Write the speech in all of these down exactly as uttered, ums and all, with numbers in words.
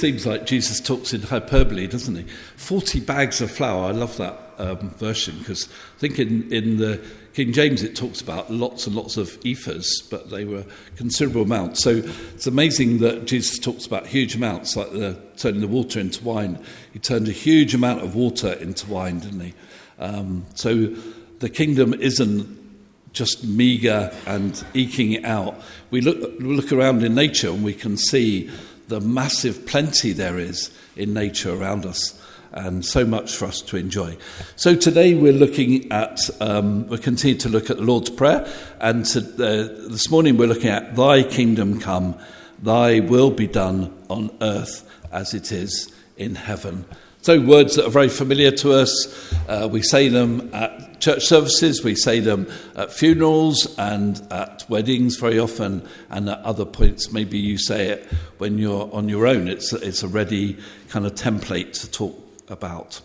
seems like Jesus talks in hyperbole, doesn't he? forty bags of flour. I love that um, version, because I think in, in the King James it talks about lots and lots of ephahs, but they were considerable amounts. So it's amazing that Jesus talks about huge amounts, like the, turning the water into wine. He turned a huge amount of water into wine, didn't he? Um, so the kingdom isn't just meagre and eking it out. We look, we look around in nature and we can see the massive plenty there is in nature around us, and so much for us to enjoy. So today we're looking at, um, we'll continue to look at the Lord's Prayer, and to, uh, this morning we're looking at Thy kingdom come, Thy will be done on earth as it is in heaven. So words that are very familiar to us. Uh, we say them at church services, we say them at funerals and at weddings very often, and at other points maybe you say it when you're on your own. It's, it's a ready kind of template to talk about.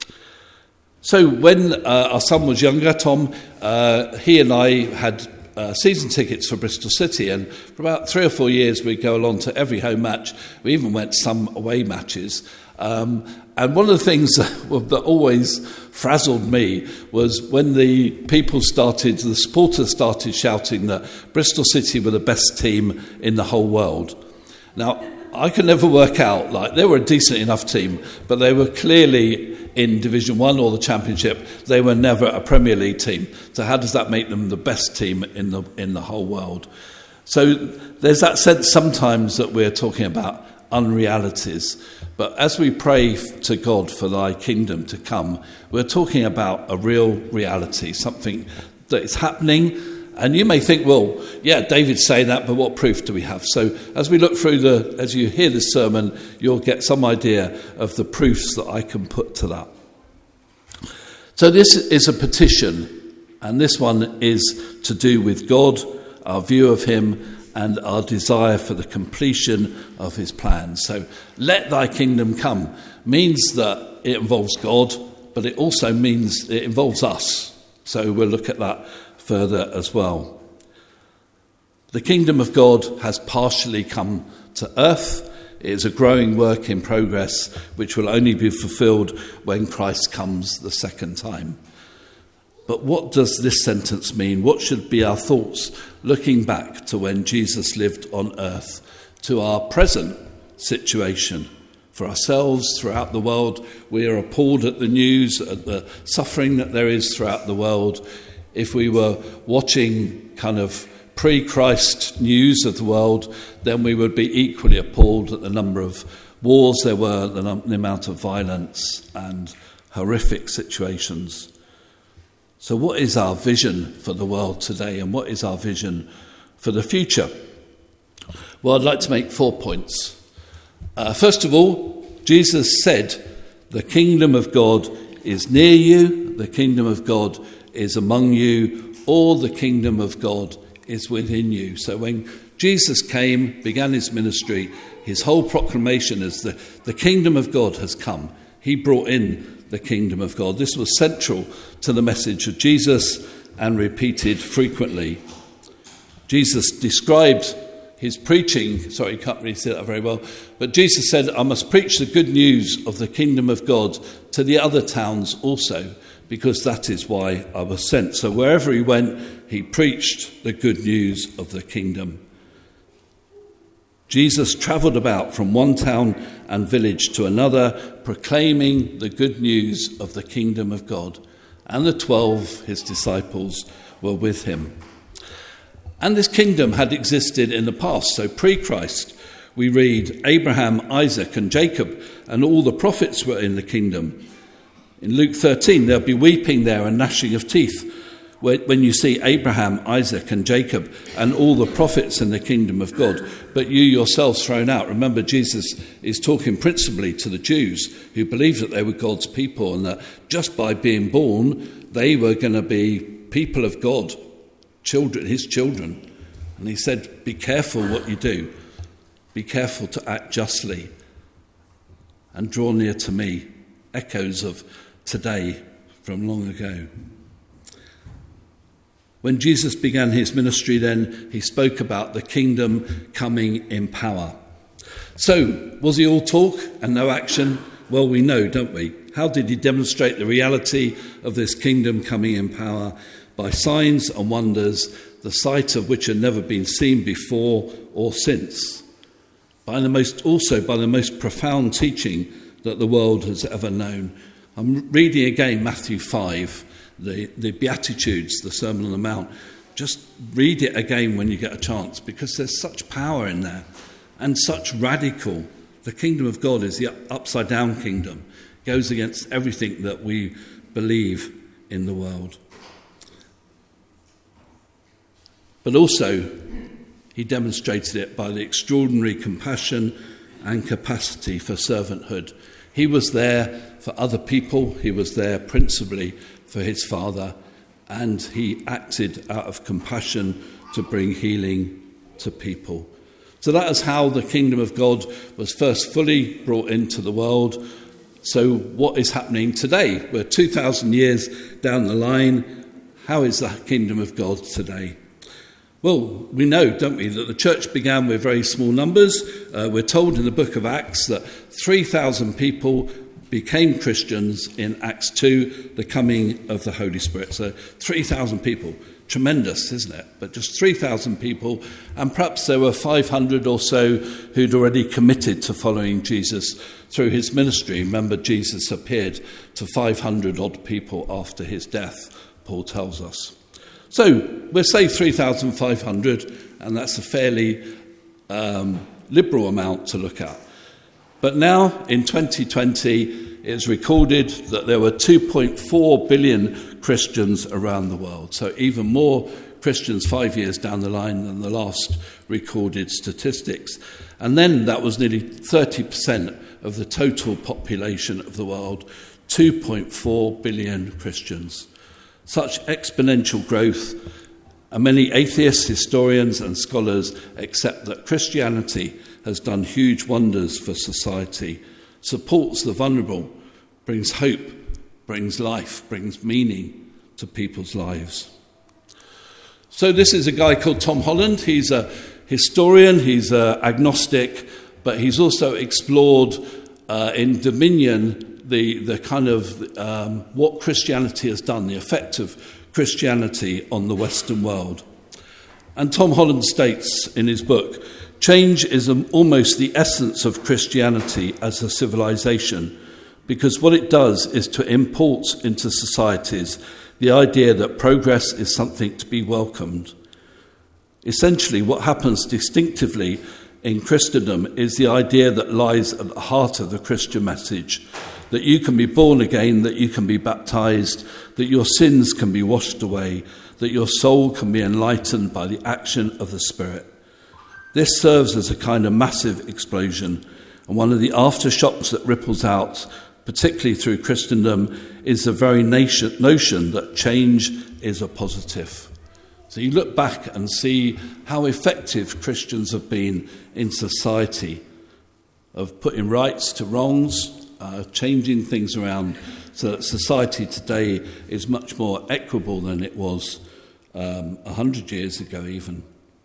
So when uh, our son was younger, Tom, uh, he and I had uh, season tickets for Bristol City, and for about three or four years we'd go along to every home match. We even went to some away matches. Um, and one of the things that always frazzled me was when the people started, the supporters started shouting that Bristol City were the best team in the whole world. Now, I could never work out, like, they were a decent enough team, but they were clearly in Division One or the Championship. They were never a Premier League team. So how does that make them the best team in the in the whole world? So there's that sense sometimes that we're talking about unrealities. But as we pray to God for Thy kingdom to come, we're talking about a real reality, something that is happening. And you may think, well, yeah, David's saying that, but what proof do we have? So as we look through the, as you hear this sermon, you'll get some idea of the proofs that I can put to that. So this is a petition, and this one is to do with God, our view of him, and our desire for the completion of his plans. So let Thy kingdom come means that it involves God, but it also means it involves us. So we'll look at that further as well. The kingdom of God has partially come to earth. It is a growing work in progress, which will only be fulfilled when Christ comes the second time. But what does this sentence mean? What should be our thoughts looking back to when Jesus lived on earth, to our present situation? For ourselves, throughout the world, we are appalled at the news, at the suffering that there is throughout the world. If we were watching kind of pre-Christ news of the world, then we would be equally appalled at the number of wars there were, the, num- the amount of violence and horrific situations. So what is our vision for the world today, and what is our vision for the future? Well, I'd like to make four points. Uh, first of all, Jesus said, the kingdom of God is near you, the kingdom of God is among you, or the kingdom of God is within you. So when Jesus came, began his ministry, his whole proclamation is the, the kingdom of God has come. He brought in the kingdom of God. This was central to the message of Jesus and repeated frequently. Jesus described his preaching, sorry, you can't really see that very well, but Jesus said, I must preach the good news of the kingdom of God to the other towns also, because that is why I was sent. So wherever he went, he preached the good news of the kingdom. Jesus travelled about from one town and village to another, proclaiming the good news of the kingdom of God. And the twelve, his disciples, were with him. And this kingdom had existed in the past. So pre-Christ, we read Abraham, Isaac and Jacob, and all the prophets were in the kingdom. In Luke thirteen, there'll be weeping there and gnashing of teeth when you see Abraham, Isaac and Jacob and all the prophets in the kingdom of God, but you yourselves thrown out. Remember, Jesus is talking principally to the Jews who believed that they were God's people and that just by being born, they were going to be people of God, children, his children. And he said, be careful what you do. Be careful to act justly and draw near to me. Echoes of today from long ago. When Jesus began his ministry then, he spoke about the kingdom coming in power. So, was he all talk and no action? Well, we know, don't we? How did he demonstrate the reality of this kingdom coming in power? By signs and wonders, the sight of which had never been seen before or since. By the most, also by the most profound teaching that the world has ever known. I'm reading again Matthew five, the, the Beatitudes, the Sermon on the Mount. Just read it again when you get a chance, because there's such power in there and such radical. The kingdom of God is the upside down kingdom. It goes against everything that we believe in the world. But also, he demonstrated it by the extraordinary compassion and capacity for servanthood. He was there for other people. He was there principally for his Father, and he acted out of compassion to bring healing to people. So that is how the kingdom of God was first fully brought into the world. So what is happening today? We're two thousand years down the line. How is the kingdom of God today? Well, we know, don't we, that the church began with very small numbers. Uh, we're told in the book of Acts that three thousand people became Christians in Acts two, the coming of the Holy Spirit. So three thousand people. Tremendous, isn't it? But just three thousand people, and perhaps there were five hundred or so who'd already committed to following Jesus through his ministry. Remember, Jesus appeared to five hundred odd people after his death, Paul tells us. So we'll say three thousand five hundred, and that's a fairly um, liberal amount to look at. But now, in twenty twenty, it's recorded that there were two point four billion Christians around the world. So even more Christians five years down the line than the last recorded statistics. And then that was nearly thirty percent of the total population of the world, two point four billion Christians. Such exponential growth, and many atheists, historians and scholars accept that Christianity has done huge wonders for society, supports the vulnerable, brings hope, brings life, brings meaning to people's lives. So this is a guy called Tom Holland. He's a historian, he's an agnostic, but he's also explored uh, in Dominion the, the kind of um, what Christianity has done, the effect of Christianity on the Western world. And Tom Holland states in his book, change is almost the essence of Christianity as a civilization, because what it does is to import into societies the idea that progress is something to be welcomed. Essentially, what happens distinctively in Christendom is the idea that lies at the heart of the Christian message, that you can be born again, that you can be baptized, that your sins can be washed away, that your soul can be enlightened by the action of the Spirit. This serves as a kind of massive explosion, and one of the aftershocks that ripples out, particularly through Christendom, is the very nation, notion that change is a positive. So you look back and see how effective Christians have been in society, of putting rights to wrongs, uh, changing things around so that society today is much more equitable than it was um, a hundred years ago even.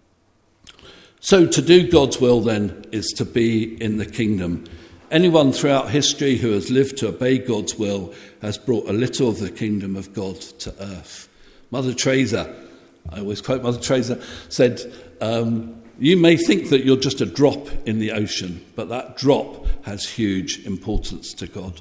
So to do God's will then is to be in the kingdom. Anyone throughout history who has lived to obey God's will has brought a little of the kingdom of God to earth. Mother Teresa, I always quote Mother Teresa, said, um, you may think that you're just a drop in the ocean, but that drop has huge importance to God.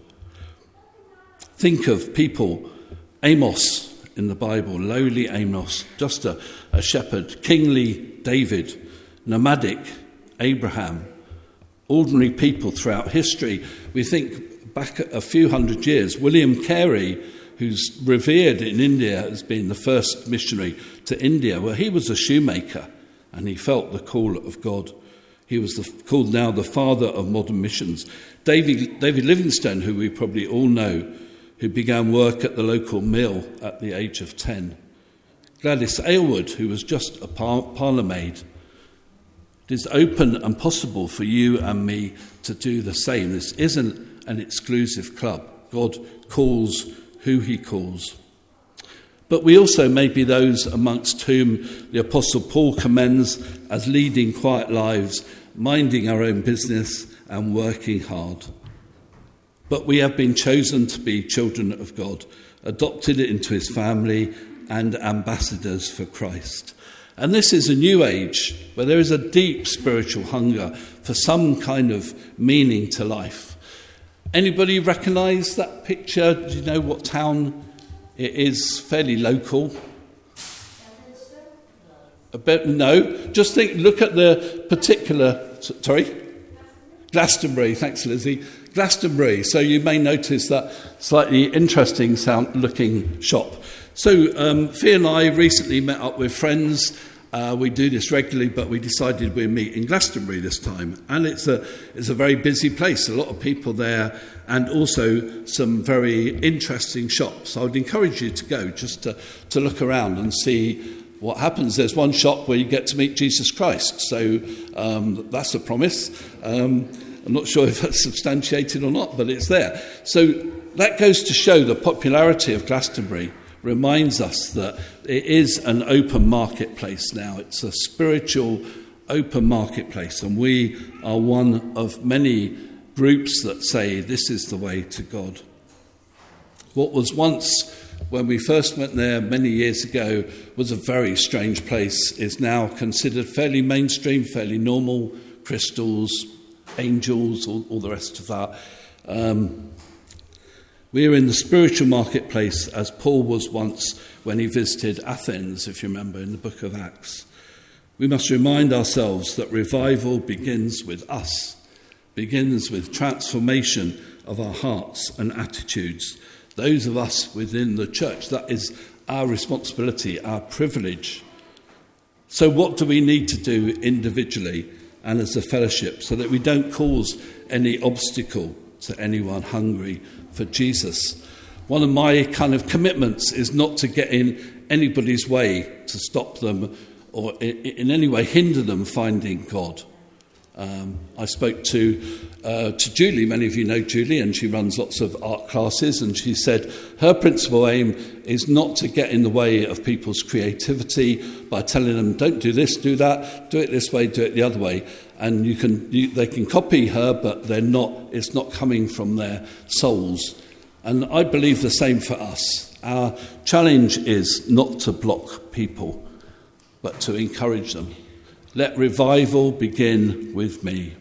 Think of people, Amos in the Bible, lowly Amos, just a, a shepherd, kingly David, nomadic Abraham, ordinary people throughout history. We think back a few hundred years, William Carey, who's revered in India as being the first missionary to India. Well, he was a shoemaker, and he felt the call of God. He was the, called now the father of modern missions. David, David Livingstone, who we probably all know, who began work at the local mill at the age of ten. Gladys Aylward, who was just a par- parlour maid. It is open and possible for you and me to do the same. This isn't an exclusive club. God calls who he calls. But we also may be those amongst whom the Apostle Paul commends as leading quiet lives minding our own business and working hard. But we have been chosen to be children of God, adopted into his family and ambassadors for Christ. And this is a new age where there is a deep spiritual hunger for some kind of meaning to life. Anybody recognise that picture? Do you know what town it is? Fairly local. A bit, no. Just think. Look at the particular. Sorry, Glastonbury. Thanks, Lizzie. Glastonbury. So you may notice that slightly interesting sound-looking shop. So um, Fee and I recently met up with friends. Uh, we do this regularly, but we decided we'd meet in Glastonbury this time. And it's a it's a very busy place, a lot of people there, and also some very interesting shops. I would encourage you to go just to, to look around and see what happens. There's one shop where you get to meet Jesus Christ, so um, that's a promise. Um, I'm not sure if that's substantiated or not, but it's there. So that goes to show the popularity of Glastonbury. Reminds us that it is an open marketplace now. It's a spiritual open marketplace, and we are one of many groups that say this is the way to God. What was once, when we first went there many years ago, was a very strange place, is now considered fairly mainstream, fairly normal. Crystals, angels, all, all the rest of that. Um, We are in the spiritual marketplace as Paul was once when he visited Athens, if you remember, in the book of Acts. We must remind ourselves that revival begins with us, begins with transformation of our hearts and attitudes. Those of us within the church, that is our responsibility, our privilege. So what do we need to do individually and as a fellowship so that we don't cause any obstacle to anyone hungry for Jesus? One of my kind of commitments is not to get in anybody's way to stop them or in any way hinder them finding God. Um, I spoke to uh, to Julie. Many of you know Julie, and she runs lots of art classes, and she said her principal aim is not to get in the way of people's creativity by telling them, don't do this, do that, do it this way, do it the other way. And you can you, they can copy her, but they're not. It's not coming from their souls. And I believe the same for us. Our challenge is not to block people, but to encourage them. Let revival begin with me.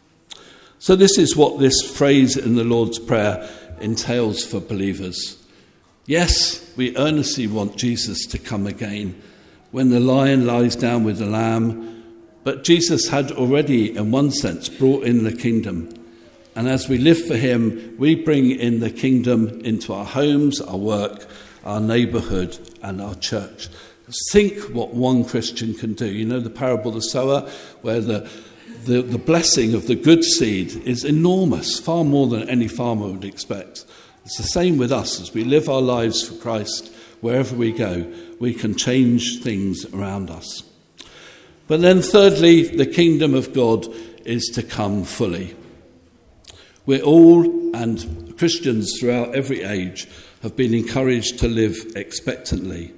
So this is what this phrase in the Lord's Prayer entails for believers. Yes, we earnestly want Jesus to come again when the lion lies down with the lamb, but Jesus had already, in one sense, brought in the kingdom. And as we live for him, we bring in the kingdom into our homes, our work, our neighbourhood and our church. Think what one Christian can do. You know the parable of the sower, where the, the, the blessing of the good seed is enormous, far more than any farmer would expect. It's the same with us. As we live our lives for Christ, wherever we go, we can change things around us. But then thirdly, the kingdom of God is to come fully. We're all, and Christians throughout every age, have been encouraged to live expectantly,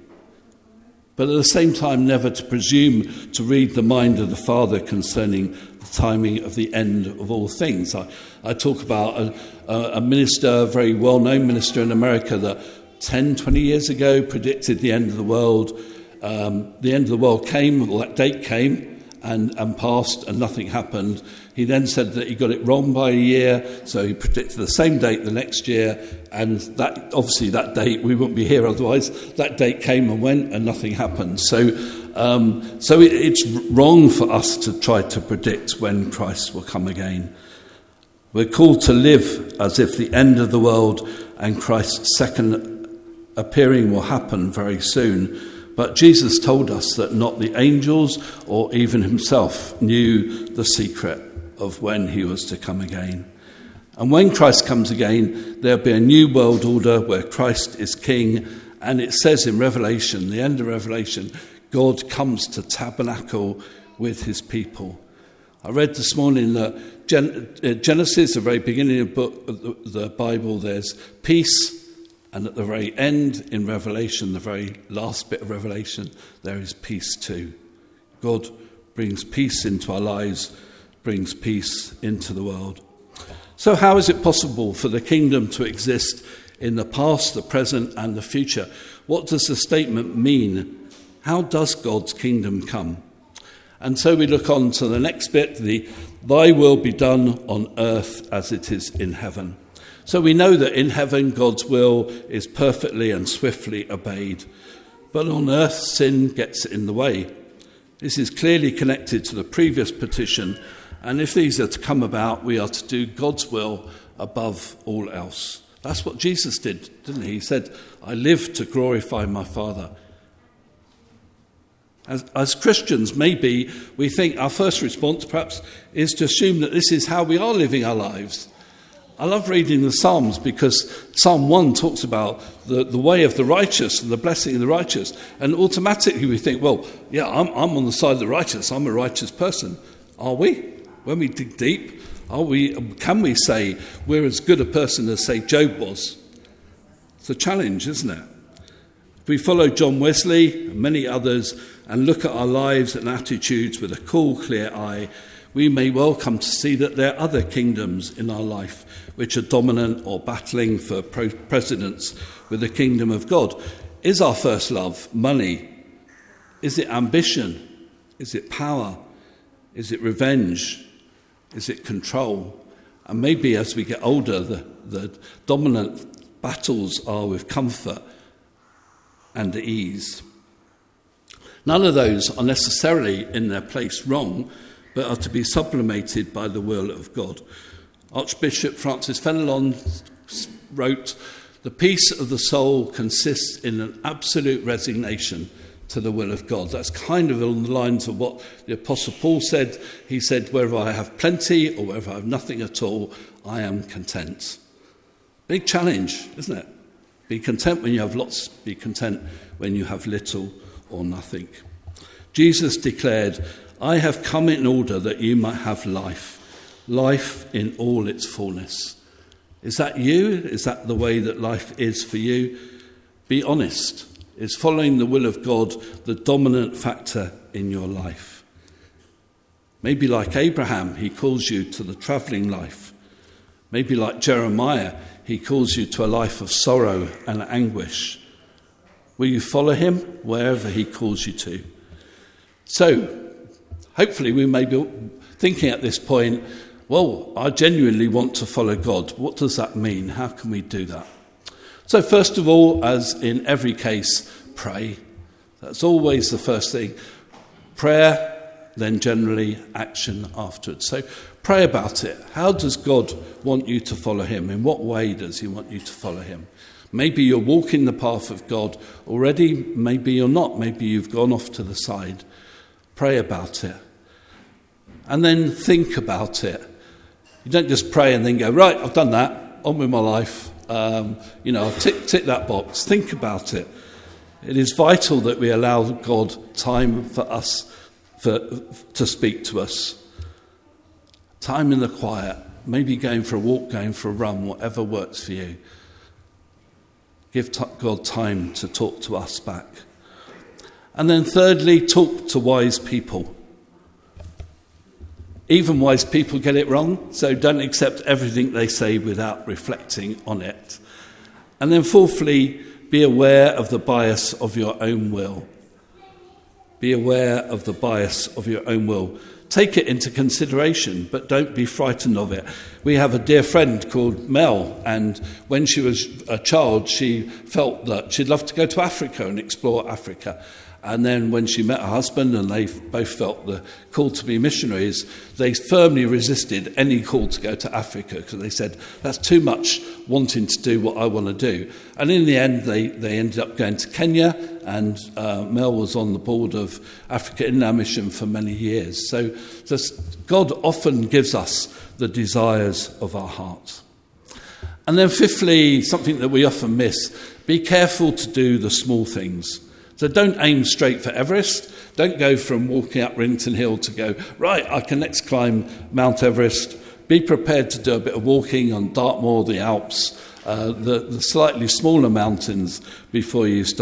but at the same time never to presume to read the mind of the Father concerning the timing of the end of all things. I, I talk about a, a minister, a very well-known minister in America that ten, twenty years ago predicted the end of the world. Um, the end of the world came, well, that date came and, and passed and nothing happened. He then said that he got it wrong by a year, so he predicted the same date the next year, and that obviously that date, we wouldn't be here otherwise, that date came and went and nothing happened. So um, so it, it's wrong for us to try to predict when Christ will come again. We're called to live as if the end of the world and Christ's second appearing will happen very soon. But Jesus told us that not the angels or even himself knew the secret of when he was to come again. And when Christ comes again, there'll be a new world order where Christ is king. And it says in Revelation, the end of Revelation, God comes to tabernacle with his people. I read this morning that Gen- Genesis, the very beginning of book, of the Bible, there's peace. And at the very end, in Revelation, the very last bit of Revelation, there is peace too. God brings peace into our lives brings peace into the world. So how is it possible for the kingdom to exist in the past, the present, and the future? What does the statement mean? How does God's kingdom come? And so we look on to the next bit, the thy will be done on earth as it is in heaven. So we know that in heaven God's will is perfectly and swiftly obeyed. But on earth sin gets in the way. This is clearly connected to the previous petition, and if these are to come about, we are to do God's will above all else. That's what Jesus did, didn't he? He said, I live to glorify my Father. As, as Christians, maybe we think our first response perhaps is to assume that this is how we are living our lives. I love reading the Psalms because Psalm one talks about the, the way of the righteous and the blessing of the righteous. And automatically we think, well, yeah, I'm, I'm on the side of the righteous. I'm a righteous person. Are we? When we dig deep, are we? Can we say we're as good a person as, say, Job was? It's a challenge, isn't it? If we follow John Wesley and many others and look at our lives and attitudes with a cool, clear eye, we may well come to see that there are other kingdoms in our life which are dominant or battling for pro- precedence with the kingdom of God. Is our first love money? Is it ambition? Is it power? Is it revenge? Is it control? And maybe as we get older, the, the dominant battles are with comfort and ease. None of those are necessarily in their place wrong, but are to be sublimated by the will of God. Archbishop Francis Fenelon wrote, the peace of the soul consists in an absolute resignation to the will of God. That's kind of along the lines of what the Apostle Paul said. He said, wherever I have plenty or wherever I have nothing at all, I am content. Big challenge, isn't it? Be content when you have lots, be content when you have little or nothing. Jesus declared, I have come in order that you might have life, life in all its fullness. Is that you? Is that the way that life is for you? Be honest. Is following the will of God the dominant factor in your life? Maybe like Abraham, he calls you to the travelling life. Maybe like Jeremiah, he calls you to a life of sorrow and anguish. Will you follow him wherever he calls you to? So, hopefully we may be thinking at this point, well, I genuinely want to follow God. What does that mean? How can we do that? So first of all, as in every case, pray. That's always the first thing. Prayer, then generally action afterwards. So pray about it. How does God want you to follow him? In what way does he want you to follow him? Maybe you're walking the path of God already. Maybe you're not. Maybe you've gone off to the side. Pray about it. And then think about it. You don't just pray and then go, right, I've done that, on with my life. Um, you know, I've ticked tick that box. Think about it. It is vital that we allow God time for us for, to speak to us. Time in the quiet, maybe going for a walk, going for a run, whatever works for you. Give t- God time to talk to us back. And then thirdly, talk to wise people. Even wise people get it wrong, so don't accept everything they say without reflecting on it. And then fourthly, be aware of the bias of your own will. Be aware of the bias of your own will. Take it into consideration, but don't be frightened of it. We have a dear friend called Mel, and when she was a child, she felt that she'd love to go to Africa and explore Africa. And then when she met her husband and they both felt the call to be missionaries, they firmly resisted any call to go to Africa because they said, that's too much wanting to do what I want to do. And in the end, they, they ended up going to Kenya, and uh, Mel was on the board of Africa Inland Mission for many years. So just, God often gives us the desires of our hearts. And then fifthly, something that we often miss, be careful to do the small things. So don't aim straight for Everest. Don't go from walking up Rington Hill to go, right, I can next climb Mount Everest. Be prepared to do a bit of walking on Dartmoor, the Alps, uh, the, the slightly smaller mountains before you start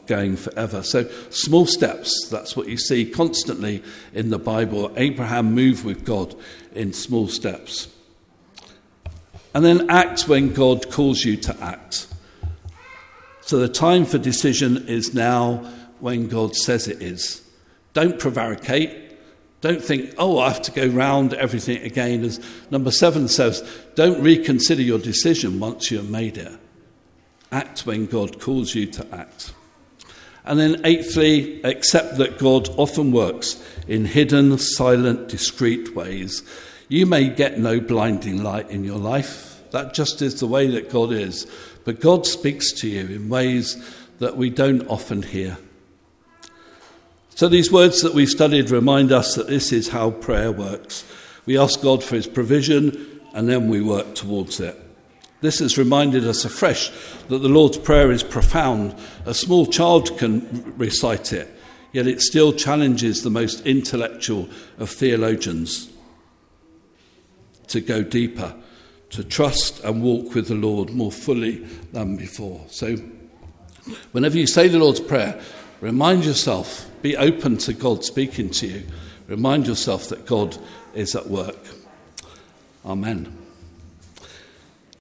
going forever. So small steps, that's what you see constantly in the Bible. Abraham moved with God in small steps. And then act when God calls you to act. So the time for decision is now when God says it is. Don't prevaricate. Don't think, oh, I have to go round everything again. As number seven says, don't reconsider your decision once you have made it. Act when God calls you to act. And then eighthly, accept that God often works in hidden, silent, discreet ways. You may get no blinding light in your life. That just is the way that God is. But God speaks to you in ways that we don't often hear. So these words that we've studied remind us that this is how prayer works. We ask God for his provision and then we work towards it. This has reminded us afresh that the Lord's Prayer is profound. A small child can recite it, yet it still challenges the most intellectual of theologians to go deeper, to trust and walk with the Lord more fully than before. So whenever you say the Lord's Prayer, remind yourself, be open to God speaking to you. Remind yourself that God is at work. Amen.